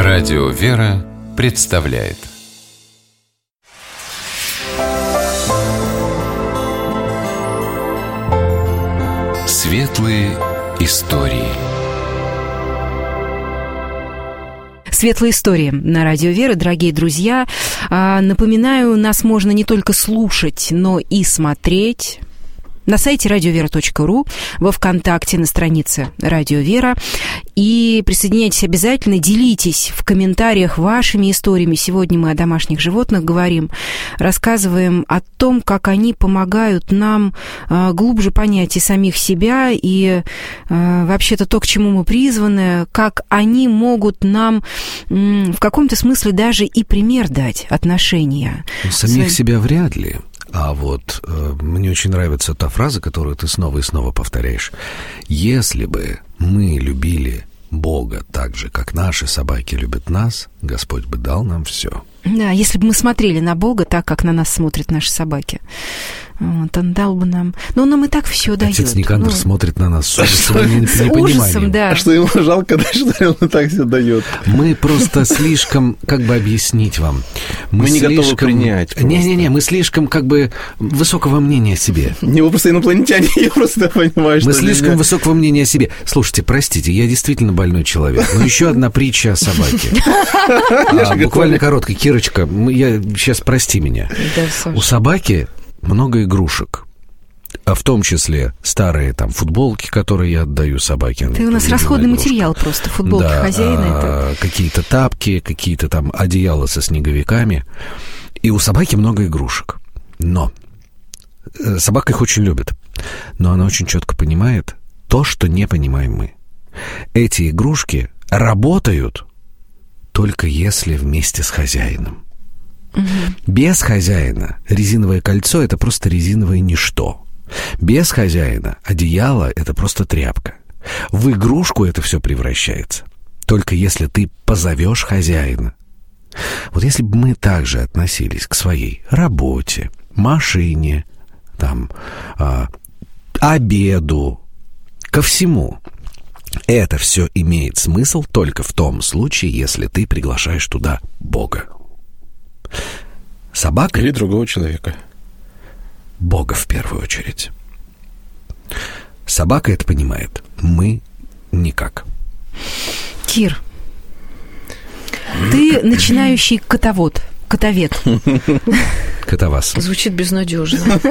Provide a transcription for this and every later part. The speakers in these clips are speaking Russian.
Радио «Вера» представляет Светлые истории. Светлые истории на Радио «Вера», дорогие друзья. Напоминаю, нас можно не только слушать, но и смотреть на сайте радиовера.ру, во ВКонтакте, на странице Радио Вера. И присоединяйтесь обязательно, делитесь в комментариях вашими историями. Сегодня мы о домашних животных говорим, рассказываем о том, как они помогают нам глубже понять и самих себя, и вообще-то то, к чему мы призваны, как они могут нам в каком-то смысле даже и пример дать отношения. Самих себя вряд ли. А вот мне очень нравится та фраза, которую ты снова и снова повторяешь. Если бы мы любили Бога так же, как наши собаки любят нас, Господь бы дал нам все. Да, если бы мы смотрели на Бога так, как на нас смотрят наши собаки, вот, Он дал бы нам... Но Он нам и так все дает. Отец Никандр смотрит на нас с ужасом, да. А что ему жалко, да, что Он и так все дает? Мы просто слишком, как бы объяснить вам... Мы не готовы принять. Не-не-не, мы слишком, как бы, высокого мнения о себе. Не, вы просто инопланетяне, я просто понимаю, что... Мы слишком высокого мнения о себе. Слушайте, простите, я действительно больной человек, но еще одна притча о собаке. Буквально короткая. Кирочка, сейчас прости меня. У собаки много игрушек, а в том числе старые там футболки, которые я отдаю собаке. Ты у нас расходный материал просто, футболки хозяина. Это... Какие-то тапки, какие-то там одеяла со снеговиками. И у собаки много игрушек. Но собака их очень любит. Но она очень четко понимает то, что не понимаем мы. Эти игрушки работают только если вместе с хозяином. Угу. Без хозяина резиновое кольцо — это просто резиновое ничто. Без хозяина одеяло — это просто тряпка. В игрушку это все превращается только если ты позовешь хозяина. Вот если бы мы также относились к своей работе, машине, там, обеду, ко всему, это все имеет смысл только в том случае, если ты приглашаешь туда Бога. Собака... Или другого человека. Бога в первую очередь. Собака это понимает. Мы никак. Кир, ты начинающий котовед. Котовас. Звучит безнадежно.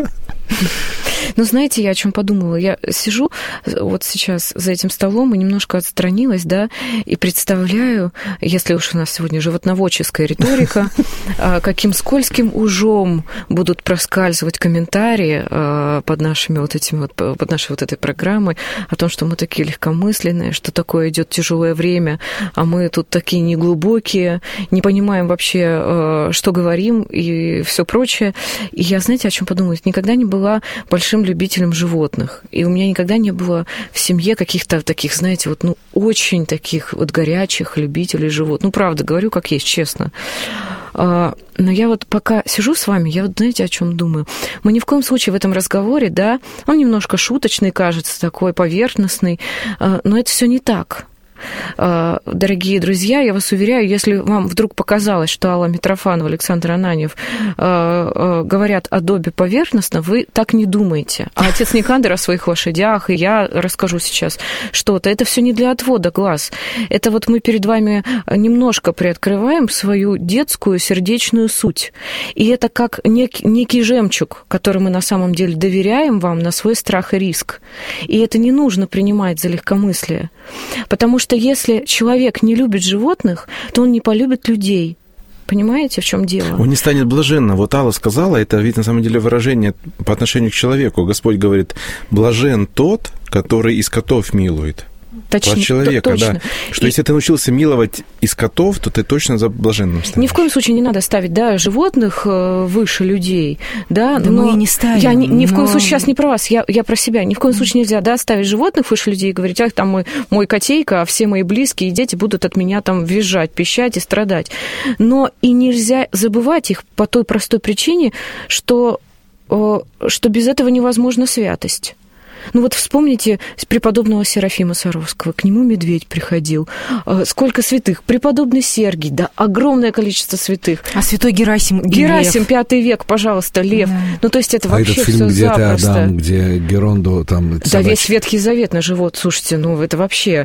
Ну, знаете, я о чем подумала? Я сижу вот сейчас за этим столом и немножко отстранилась, да, и представляю, если уж у нас сегодня животноводческая риторика, каким скользким ужом будут проскальзывать комментарии под нашими вот этими вот, под нашей вот этой программой о том, что мы такие легкомысленные, что такое идет тяжелое время, а мы тут такие неглубокие, не понимаем вообще, что говорим и все прочее. И я, знаете, о чем подумала? Никогда не была большим любителем животных. И у меня никогда не было в семье каких-то таких, знаете, вот, ну, очень таких вот горячих любителей животных. Ну, правда, говорю, как есть, честно. Но я вот пока сижу с вами, я вот, знаете, о чем думаю? Мы ни в коем случае в этом разговоре, да, он немножко шуточный, кажется, такой поверхностный, но это все не так. Дорогие друзья, я вас уверяю, если вам вдруг показалось, что Алла Митрофанова, Александр Ананьев говорят о Добе поверхностно, вы так не думаете. А отец Никандр о своих лошадях, и я расскажу сейчас что-то. Это все не для отвода глаз. Это вот мы перед вами немножко приоткрываем свою детскую сердечную суть. И это как некий жемчуг, который мы на самом деле доверяем вам на свой страх и риск. И это не нужно принимать за легкомыслие. Потому что если человек не любит животных, то он не полюбит людей. Понимаете, в чем дело? Он не станет блаженным. Вот Алла сказала, это ведь на самом деле выражение по отношению к человеку. Господь говорит, блажен тот, который из котов милует. Точно, человека, точно. Да. Что если ты научился миловать из котов, то ты точно за блаженным станешь. Ни в коем случае не надо ставить, да, животных выше людей, да, да, но мы и не ставим. Я ни в коем случае сейчас не про вас, я про себя. Ни в коем случае нельзя, да, ставить животных выше людей и говорить, ах, там мой котейка, а все мои близкие и дети будут от меня там визжать, пищать и страдать. Но и нельзя забывать их по той простой причине, что без этого невозможна святость. Ну вот вспомните преподобного Серафима Саровского, к нему медведь приходил. Сколько святых? Преподобный Сергий, да, огромное количество святых. А святой Герасим? Герасим, 5 век, пожалуйста, лев. Да. Ну то есть это вообще этот фильм, все где запросто. Адам, где Геронду там... Да, весь Ветхий Завет на живот, слушайте, ну это вообще...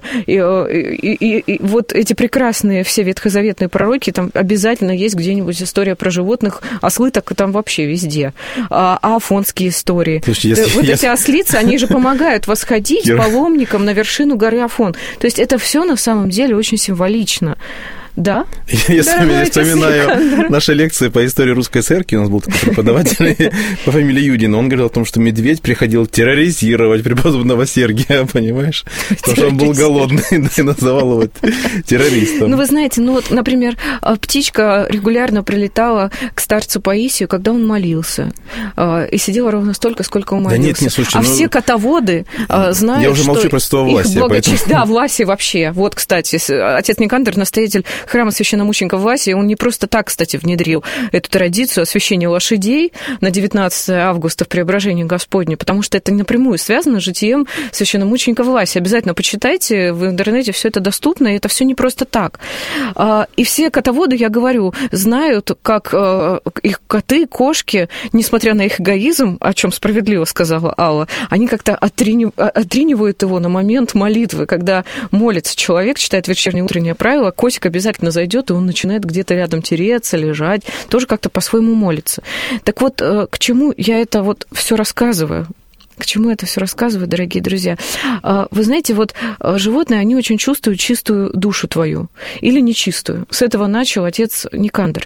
И вот эти прекрасные все ветхозаветные пророки, там обязательно есть где-нибудь история про животных, ослы так там вообще везде. А афонские истории. Слушайте, эти ослицы, они же помогают восходить паломникам на вершину горы Афон. То есть это все на самом деле очень символично. Да. Я вспоминаю наши лекции по истории русской церкви. У нас был такой преподаватель по фамилии Юдин. Он говорил о том, что медведь приходил терроризировать преподобного Сергия, понимаешь? Потому что он был голодный, и называл его террористом. Ну, вы знаете, ну вот, например, птичка регулярно прилетала к старцу Паисию, когда он молился. И сидела ровно столько, сколько он молился. Да нет, не слушай. Все котоводы знают, я уже молчу про святого Власия. Да, Власий вообще. Вот, кстати, отец Никандр, настоятель храма священномученика Власия, он не просто так, кстати, внедрил эту традицию освящения лошадей на 19 августа в Преображении Господне, потому что это напрямую связано с житием священномученика Власия. Обязательно почитайте, в интернете все это доступно, и это все не просто так. И все котоводы, я говорю, знают, как их коты, кошки, несмотря на их эгоизм, о чем справедливо сказала Алла, они как-то отринивают его на момент молитвы, когда молится человек, читает вечернее утреннее правило, котик обязательно зайдет, и он начинает где-то рядом тереться, лежать, тоже как-то по-своему молиться. Так вот, к чему я это вот все рассказываю? К чему это все рассказываю, дорогие друзья? Вы знаете, вот животные, они очень чувствуют чистую душу твою или нечистую. С этого начал отец Никандр.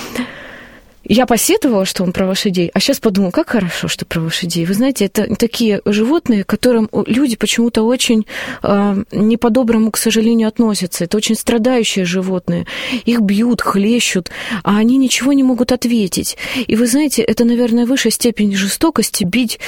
Я посетовала, что он про лошадей, а сейчас подумала, как хорошо, что про лошадей. Вы знаете, это такие животные, к которым люди почему-то очень не по-доброму, к сожалению, относятся. Это очень страдающие животные. Их бьют, хлещут, а они ничего не могут ответить. И вы знаете, это, наверное, высшая степень жестокости бить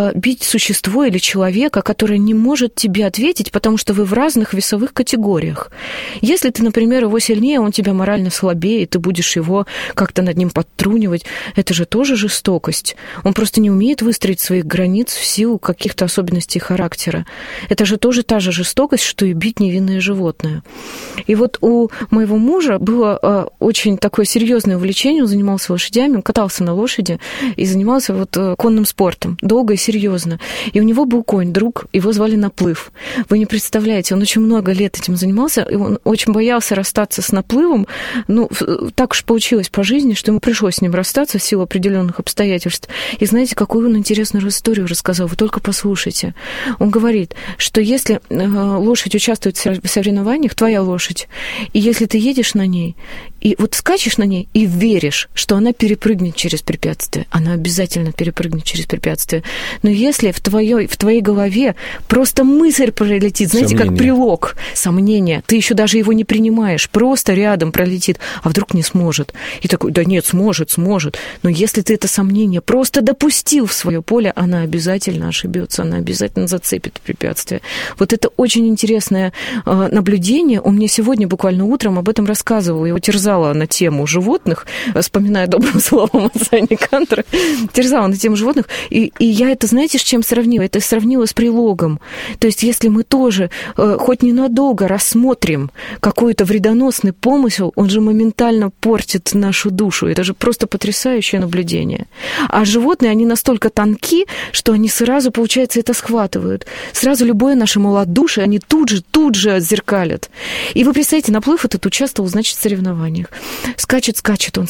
существо или человека, которое не может тебе ответить, потому что вы в разных весовых категориях. Если ты, например, его сильнее, он тебя морально слабее, и ты будешь его как-то над ним подтрунивать, это же тоже жестокость. Он просто не умеет выстроить своих границ в силу каких-то особенностей характера. Это же тоже та же жестокость, что и бить невинное животное. И вот у моего мужа было очень такое серьезное увлечение, он занимался лошадями, он катался на лошади и занимался вот конным спортом, долго и серьезно. И у него был конь, друг, его звали Наплыв. Вы не представляете, он очень много лет этим занимался, и он очень боялся расстаться с Наплывом. Ну, так уж получилось по жизни, что ему пришлось с ним расстаться в силу определенных обстоятельств. И знаете, какую он интересную историю рассказал? Вы только послушайте. Он говорит, что если лошадь участвует в соревнованиях, твоя лошадь, и если ты едешь на ней, и вот скачешь на ней и веришь, что она перепрыгнет через препятствие, она обязательно перепрыгнет через препятствие. Но если в твоей голове просто мысль пролетит, знаете, как прилог, сомнение, ты еще даже его не принимаешь, просто рядом пролетит, а вдруг не сможет. И такой, да нет, сможет. Но если ты это сомнение просто допустил в свое поле, она обязательно ошибется, она обязательно зацепит препятствие. Вот это очень интересное наблюдение. Он мне сегодня буквально утром об этом рассказывал. Я его терзала на тему животных, вспоминая добрым словом отца Никандра, терзала на тему животных. И я это, знаете, с чем сравнила? Это сравнила с прилогом. То есть если мы тоже хоть ненадолго рассмотрим какой-то вредоносный помысел, он же моментально портит нашу душу. Это же просто потрясающее наблюдение. А животные, они настолько тонки, что они сразу, получается, это схватывают. Сразу любое наше малодушие, они тут же отзеркалят. И вы представляете, Наплыв этот участвовал, значит, в соревнованиях. Скачет,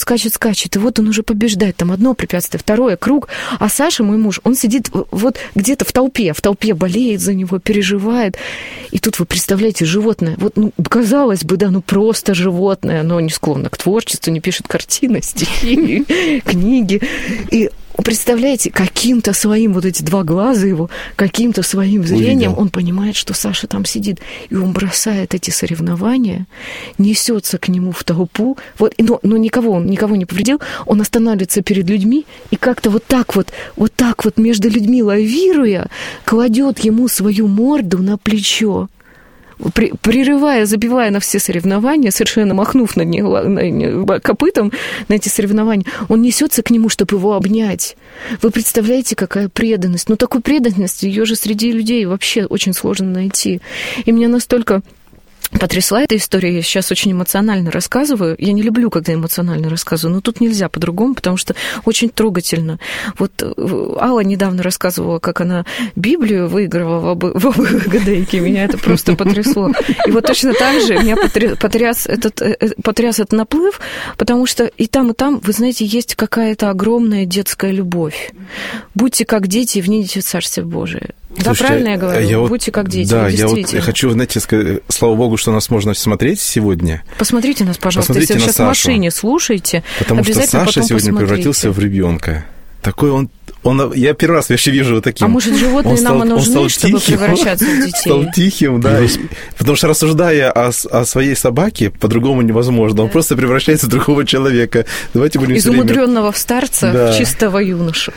и вот он уже побеждает. Там одно препятствие, второе, круг. А Саша, мой муж, он сидит вот где-то в толпе болеет за него, переживает. И тут вы представляете, животное, вот, ну, казалось бы, да, ну, просто животное, оно не склонно к творчеству, не пишет картины, стихи, книги. И представляете, каким-то своим, вот эти два глаза его, каким-то своим зрением он понимает, что Саша там сидит. И он бросает эти соревнования, несется к нему в толпу, вот, но никого не повредил, он останавливается перед людьми и как-то вот так вот между людьми лавируя, кладет ему свою морду на плечо. прерывая, забивая на все соревнования, совершенно махнув на него копытом на эти соревнования, он несется к нему, чтобы его обнять. Вы представляете, какая преданность? Ну, такой преданности, ее же среди людей вообще очень сложно найти. И меня настолько потрясла эта история, я сейчас очень эмоционально рассказываю. Я не люблю, когда эмоционально рассказываю, но тут нельзя по-другому, потому что очень трогательно. Вот Алла недавно рассказывала, как она Библию выигрывала в гадайке, меня это просто потрясло. И вот точно так же меня потряс этот наплыв, потому что и там, вы знаете, есть какая-то огромная детская любовь. Будьте как дети и внидите в Царствие Божие. Да, правильно я говорю? Будьте как дети. Да, я хочу, знаете, сказать, слава Богу, что нас можно смотреть сегодня. Посмотрите нас, пожалуйста. Посмотрите, если вы на сейчас Сашу. в машине слушаете, потому что Саша сегодня превратился в ребенка. Такой он, я первый раз вообще вижу вот таким. А может, животные нам и нужны, чтобы превращаться в детей? Стал тихим, да. Потому что, рассуждая о своей собаке, по-другому невозможно. Он просто превращается в другого человека. Давайте будем из умудренного в старца в чистого юношу.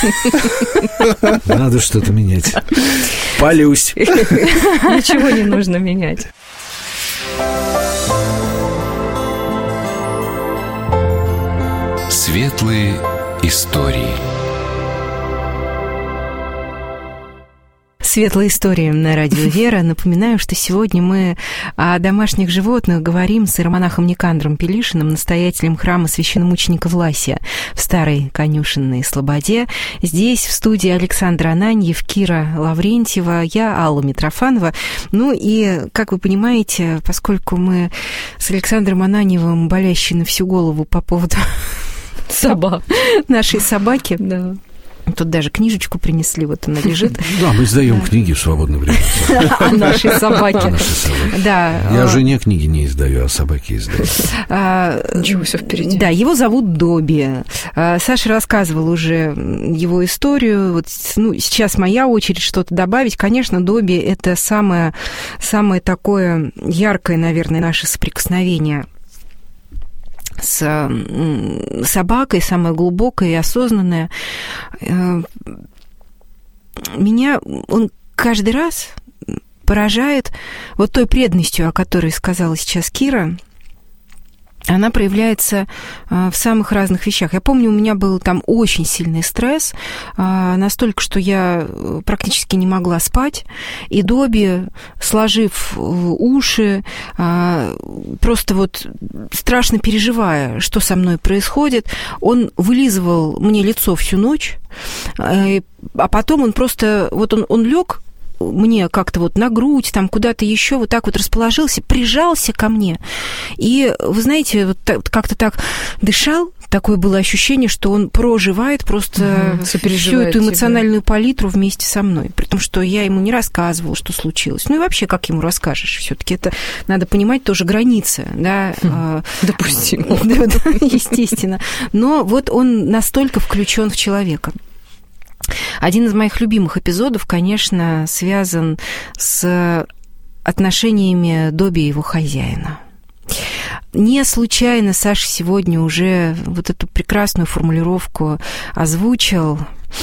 Надо что-то менять. Палюсь. Ничего не нужно менять. Светлые истории. Светлая история на радио Вера. Напоминаю, что сегодня мы о домашних животных говорим с иеромонахом Никандром Пелишиным, настоятелем храма священномученика Власия в Старой Конюшенной Слободе. Здесь, в студии, Александр Ананьев, Кира Лаврентьева, я, Алла Митрофанова. Ну и, как вы понимаете, поскольку мы с Александром Ананьевым болящие на всю голову по поводу нашей собаки, да. Тут даже книжечку принесли, вот она лежит. Да, мы издаем книги в свободное время. О нашей собаке. Да. Я жене книги не издаю, а собаке издаю. Ничего, все впереди. Да, его зовут Добби. Саша рассказывал уже его историю. Вот, сейчас моя очередь что-то добавить. Конечно, Добби — это самое такое яркое, наверное, наше соприкосновение с собакой, самое глубокое и осознанное. Меня он каждый раз поражает вот той преданностью, о которой сказала сейчас Кира. Она проявляется в самых разных вещах. Я помню, у меня был там очень сильный стресс, настолько, что я практически не могла спать. И Добби, сложив уши, просто вот страшно переживая, что со мной происходит, он вылизывал мне лицо всю ночь, а потом он просто... Вот он лег мне как-то вот на грудь, там куда-то еще вот так вот расположился, прижался ко мне. И, вы знаете, вот как-то так дышал. Такое было ощущение, что он проживает просто всю эту эмоциональную палитру вместе со мной. При том, что я ему не рассказывала, что случилось. Ну и вообще, как ему расскажешь? Все-таки это надо понимать тоже границы, да. Допустимо. Естественно. Но вот он настолько включен в человека. Один из моих любимых эпизодов, конечно, связан с отношениями Добби и его хозяина. Не случайно Саша сегодня уже вот эту прекрасную формулировку озвучил.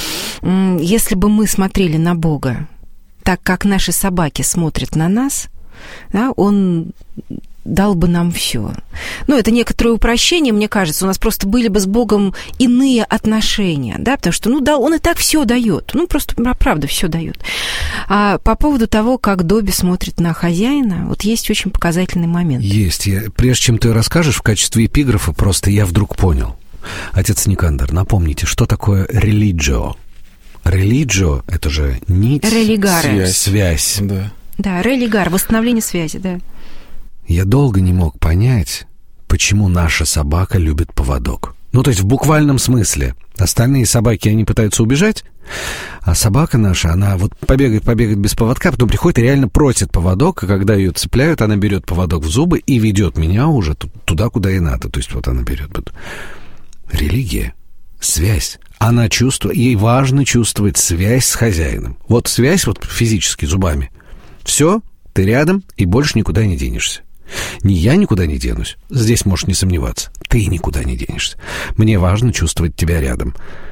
Если бы мы смотрели на Бога так, как наши собаки смотрят на нас, да, он дал бы нам все. Ну, это некоторое упрощение, мне кажется. У нас просто были бы с Богом иные отношения, да, потому что, да, он и так все дает. Просто, правда, все дает. А по поводу того, как Добби смотрит на хозяина, вот есть очень показательный момент. Есть. Прежде чем ты расскажешь в качестве эпиграфа, просто я вдруг понял. Отец Никандр, напомните, что такое религио? Религио — это же нить. Религаре. Связь. Да, религар, восстановление связи, да. Я долго не мог понять, почему наша собака любит поводок. То есть в буквальном смысле. Остальные собаки, они пытаются убежать, а собака наша, она вот побегает без поводка, потом приходит и реально просит поводок, и когда ее цепляют, она берет поводок в зубы и ведет меня уже туда, куда и надо. То есть вот она берет. Религия, связь. Она чувствует, ей важно чувствовать связь с хозяином. Вот связь вот физически зубами. Все, ты рядом и больше никуда не денешься. Не я никуда не денусь, здесь можешь не сомневаться. Ты никуда не денешься. Мне важно чувствовать тебя рядом.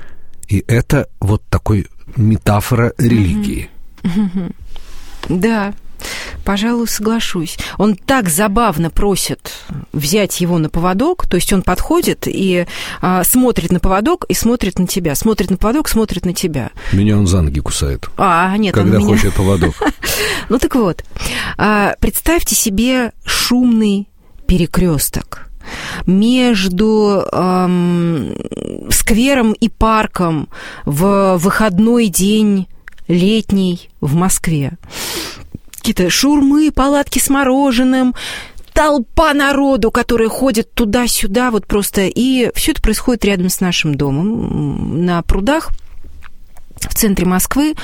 И это вот такой метафора религии. Да, Пожалуй, соглашусь. Он так забавно просит взять его на поводок, то есть он подходит и смотрит на поводок и смотрит на тебя. Смотрит на поводок, смотрит на тебя. Меня он за ноги кусает. Нет, когда он меня... хочет поводок. Ну так вот, представьте себе шумный перекресток между сквером и парком в выходной день летний в Москве. Какие-то шаурмы, палатки с мороженым, толпа народу, которая ходит туда-сюда, вот просто. И все это происходит рядом с нашим домом, на прудах в центре Москвы.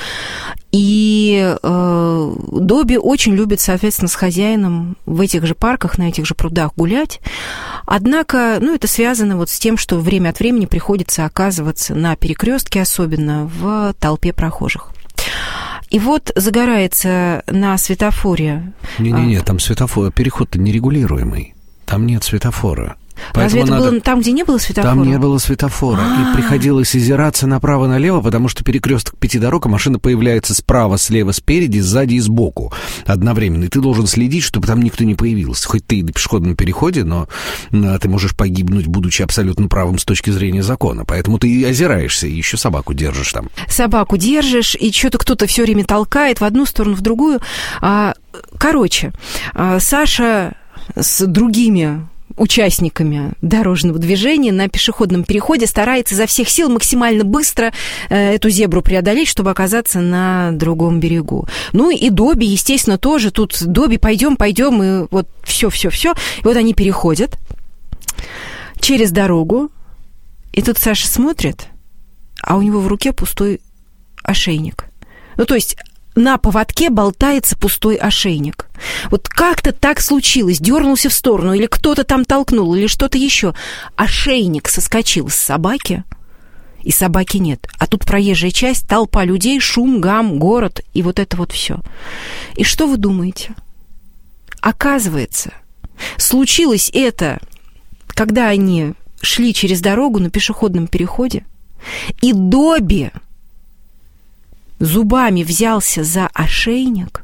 И Добби очень любит, соответственно, с хозяином в этих же парках, на этих же прудах гулять. Однако, это связано вот с тем, что время от времени приходится оказываться на перекрестке, особенно в толпе прохожих. И вот загорается на светофоре... Не-не-не, там светофор, переход-то нерегулируемый. Там нет светофора. Разве это было там, где не было светофора? Там не было светофора. И приходилось озираться направо-налево, потому что перекресток 5 дорог, а машина появляется справа, слева, спереди, сзади и сбоку одновременно. И ты должен следить, чтобы там никто не появился. Хоть ты и на пешеходном переходе, но ты можешь погибнуть, будучи абсолютно правым с точки зрения закона. Поэтому ты и озираешься, и еще собаку держишь там. Собаку держишь, и что-то кто-то все время толкает в одну сторону, в другую. Короче, Саша с другими участниками дорожного движения на пешеходном переходе старается изо всех сил максимально быстро эту зебру преодолеть, чтобы оказаться на другом берегу. Ну и Добби, естественно, тоже. Тут Добби, пойдем, и вот все. И вот они переходят через дорогу, и тут Саша смотрит, а у него в руке пустой ошейник. Ну, то есть на поводке болтается пустой ошейник. Вот как-то так случилось, дернулся в сторону, или кто-то там толкнул, или что-то еще. Ошейник соскочил с собаки, и собаки нет. А тут проезжая часть, толпа людей, шум, гам, город, и вот это вот все. И что вы думаете? Оказывается, случилось это, когда они шли через дорогу на пешеходном переходе, и Добби зубами взялся за ошейник,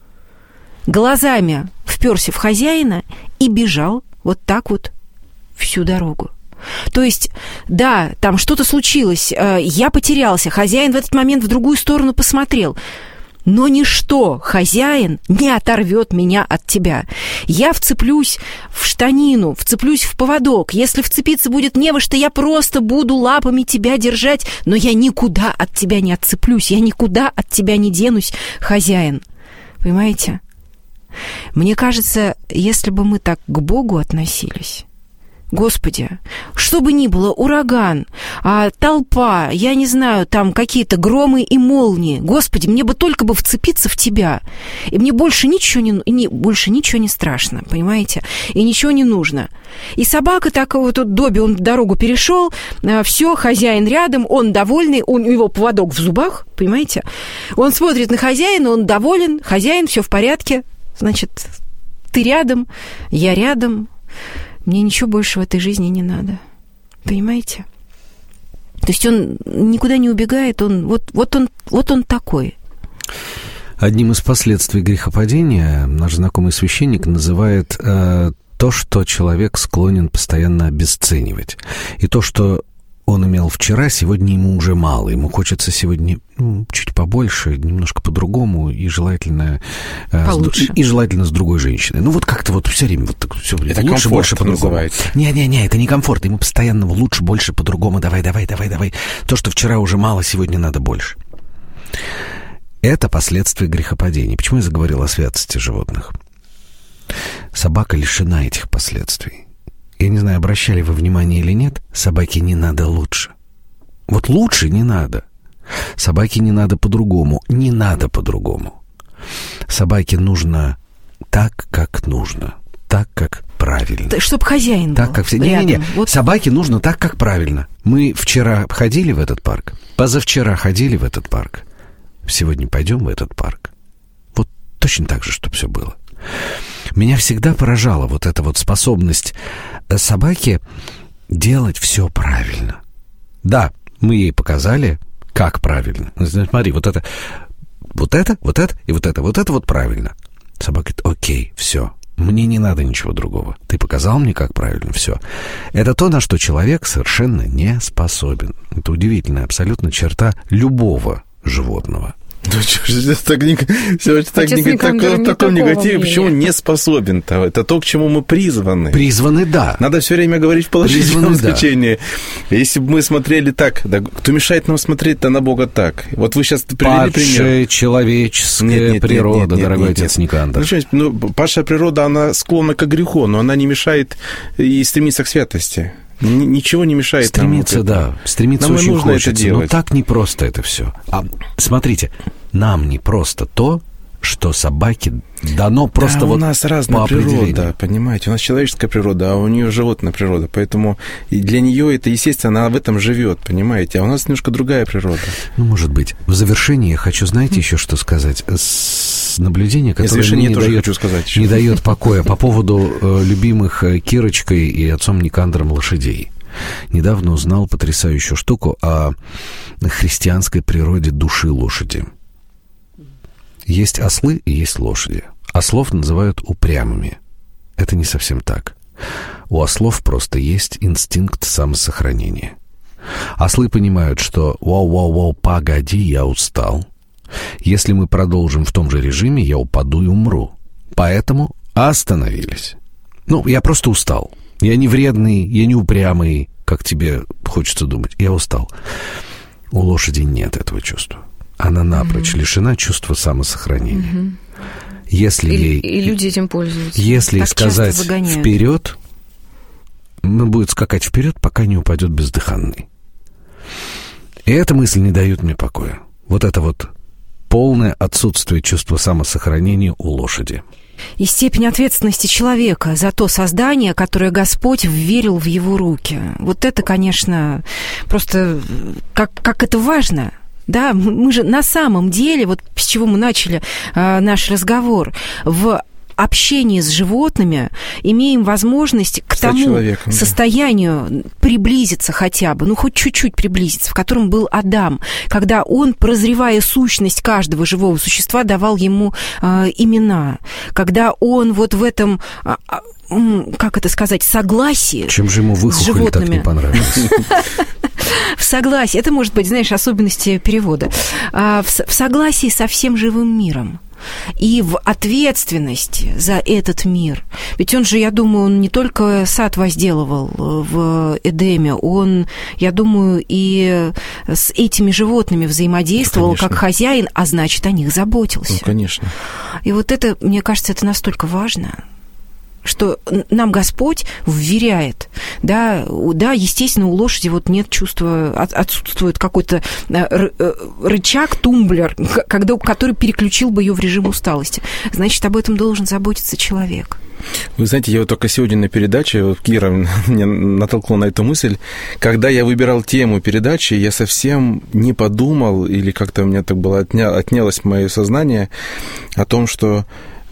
глазами вперся в хозяина и бежал вот так вот всю дорогу. То есть, да, там что-то случилось, я потерялся, хозяин в этот момент в другую сторону посмотрел. Но ничто, хозяин, не оторвет меня от тебя. Я вцеплюсь в штанину, вцеплюсь в поводок. Если вцепиться будет не во что, я просто буду лапами тебя держать, но я никуда от тебя не отцеплюсь, я никуда от тебя не денусь, хозяин. Понимаете? Мне кажется, если бы мы так к Богу относились... Господи, что бы ни было, ураган, толпа, я не знаю, там какие-то громы и молнии. Господи, мне бы только бы вцепиться в тебя. И мне больше ничего не страшно, понимаете? И ничего не нужно. И собака так вот, тут Добби, он дорогу перешел, все, хозяин рядом, он довольный, у него поводок в зубах, понимаете? Он смотрит на хозяина, он доволен, хозяин, все в порядке. Значит, ты рядом, я рядом. Мне ничего больше в этой жизни не надо. Понимаете? То есть он никуда не убегает, он такой. Одним из последствий грехопадения наш знакомый священник называет то, что человек склонен постоянно обесценивать. И то, что он имел вчера, сегодня ему уже мало. Ему хочется сегодня чуть побольше, немножко по-другому и желательно с другой женщиной. Ну вот как-то вот все время вот так все. Это лучше, больше, по-другому. Называется. Не, это не комфорт. Ему постоянно лучше, больше, по-другому. Давай. То, что вчера уже мало, сегодня надо больше. Это последствия грехопадения. Почему я заговорил о святости животных? Собака лишена этих последствий. Я не знаю, обращали вы внимание или нет, собаке не надо лучше. Вот лучше не надо. Собаке не надо по-другому. Не надо по-другому. Собаке нужно так, как нужно. Так, как правильно. Чтобы хозяин так, был как все. рядом. Не. Вот. Собаке нужно так, как правильно. Мы вчера ходили в этот парк, позавчера ходили в этот парк. Сегодня пойдем в этот парк. Вот точно так же, чтобы все было. Меня всегда поражала вот эта вот способность собаки делать все правильно. Да, мы ей показали, как правильно. Смотри, вот это и вот это вот правильно. Собака говорит: окей, все. Мне не надо ничего другого. Ты показал мне, как правильно, все. Это то, на что человек совершенно не способен. Это удивительная абсолютно черта любого животного. Да что ж так в таком негативе, почему не способен-то? Это то, к чему мы призваны. Призваны, да. Надо все время говорить в положительном значении. Да. Если бы мы смотрели так, да, кто мешает нам смотреть-то на Бога так? Вот вы сейчас привели пример. Падшая человеческая природа, дорогой отец Никандр. Ну, падшая природа, она склонна к греху, но она не мешает и стремиться к святости. Ничего не мешает стремиться, нам. Да, стремиться нам очень нужно хочется, это делать. Но так непросто это все. А смотрите, нам не просто то, что собаке дано просто да, вот у нас разная природа, понимаете? У нас человеческая природа, а у нее животная природа. Поэтому и для нее это, естественно, она в этом живет, понимаете? А у нас немножко другая природа. Ну, может быть. В завершении я хочу, знаете, еще что сказать. С наблюдения, которое мне не дает покоя по поводу любимых Кирочкой и отцом Никандром лошадей. Недавно узнал потрясающую штуку о христианской природе души лошади. Есть ослы и есть лошади. Ослов называют упрямыми. Это не совсем так. У ослов просто есть инстинкт самосохранения. Ослы понимают, что «вау-вау-вау, погоди, я устал. Если мы продолжим в том же режиме, я упаду и умру. Поэтому остановились. Ну, я просто устал. Я не вредный, я не упрямый, как тебе хочется думать. Я устал». У лошади нет этого чувства. Она напрочь лишена чувства самосохранения. Если и люди этим пользуются. Если так сказать вперед, он будет скакать вперед, пока не упадет бездыханный. И эта мысль не дает мне покоя. Вот это вот полное отсутствие чувства самосохранения у лошади. И степень ответственности человека за то создание, которое Господь вверил в его руки. Вот это, конечно, просто как это важно. Да, мы же на самом деле, вот с чего мы начали наш разговор, в общении с животными имеем возможность к тому состоянию приблизиться хотя бы, ну, хоть чуть-чуть приблизиться, в котором был Адам, когда он, прозревая сущность каждого живого существа, давал ему имена, когда он вот в этом... как это сказать, согласии. Чем же ему выхухоли так не понравилось? В согласии, это может быть, знаешь, особенности перевода, в согласии со всем живым миром и в ответственности за этот мир. Ведь он же, я думаю, он не только сад возделывал в Эдеме, он, я думаю, и с этими животными взаимодействовал как хозяин, а значит, о них заботился. Ну, конечно. И вот это, мне кажется, это настолько важно, что нам Господь вверяет, да, естественно, у лошади вот нет чувства, отсутствует какой-то рычаг, тумблер, который переключил бы ее в режим усталости. Значит, об этом должен заботиться человек. Вы знаете, я вот только сегодня на передаче, вот Кира меня натолкнула на эту мысль, когда я выбирал тему передачи, я совсем не подумал, или как-то у меня так было, отнялось мое сознание о том, что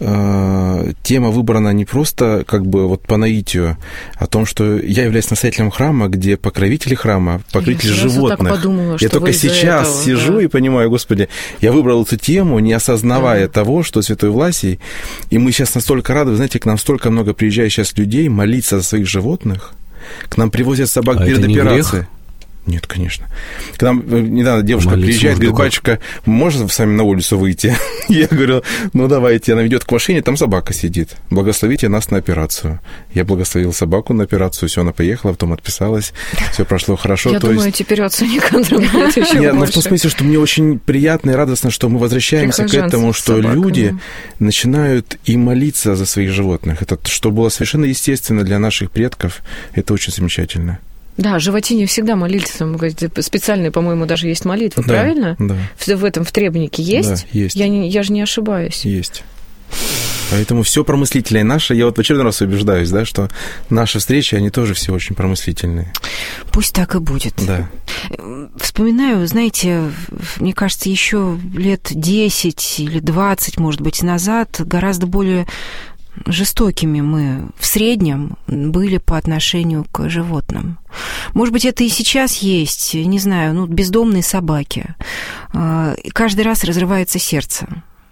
тема выбрана не просто как бы вот по наитию, о том, что я являюсь настоятелем храма, где покровители храма, покровители животных. Подумала, я только сейчас сижу и понимаю, Господи, я выбрал эту тему, не осознавая того, что Святой Власий, и мы сейчас настолько рады, вы знаете, к нам столько много приезжает сейчас людей молиться за своих животных, к нам привозят собак перед операцией. Нет, конечно. К нам недавно девушка приезжает, говорит: батюшка, можно с вами на улицу выйти? Я говорю: ну давайте. Она ведет к машине, там собака сидит. Благословите нас на операцию. Я благословил собаку на операцию, все, она поехала, потом отписалась, все прошло хорошо. Я думаю, теперь отцу Никандру будет еще Нет, ну в том смысле, что мне очень приятно и радостно, что мы возвращаемся к этому, что люди начинают и молиться за своих животных. Это что было совершенно естественно для наших предков. Это очень замечательно. Да, животине всегда молились. Специальные, по-моему, даже есть молитвы, да, правильно? Да. В этом в требнике есть? Да, есть. Я же не ошибаюсь. Есть. Поэтому все промыслительное наше, я вот в очередной раз убеждаюсь, да, что наши встречи, они тоже все очень промыслительные. Пусть так и будет. Да. Вспоминаю, знаете, мне кажется, еще лет 10 или 20, может быть, назад гораздо более жестокими мы в среднем были по отношению к животным. Может быть, это и сейчас есть, не знаю, бездомные собаки. И каждый раз разрывается сердце.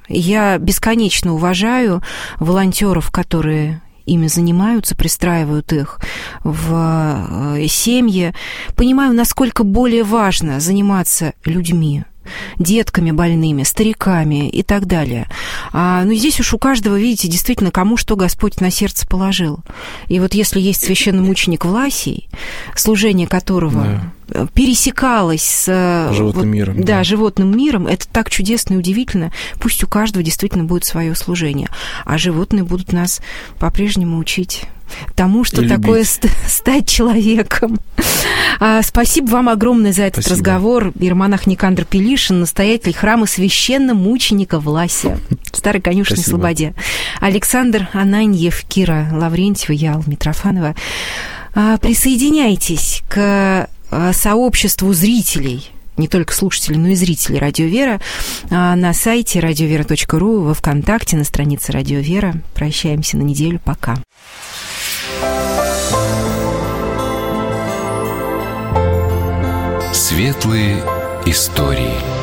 Я бесконечно уважаю волонтеров, которые ими занимаются, пристраивают их в семьи. Понимаю, насколько более важно заниматься людьми, детками больными, стариками и так далее. Но здесь уж у каждого, видите, действительно, кому что Господь на сердце положил. И вот если есть священномученик Власий, служение которого пересекалось с животным миром. Да, животным миром, это так чудесно и удивительно. Пусть у каждого действительно будет свое служение. А животные будут нас по-прежнему учить тому, что такое стать человеком. Спасибо вам огромное за этот разговор. Иеромонах Никандр Пилишин, настоятель храма священномученика Власия в Старой Конюшенной Слободе. Александр Ананьев, Кира Лаврентьева, я, Алла Митрофанова. Присоединяйтесь к сообществу зрителей, не только слушателей, но и зрителей «Радио Вера» на сайте radiovera.ru, во ВКонтакте, на странице «Радио Вера». Прощаемся на неделю. Пока. Светлые истории.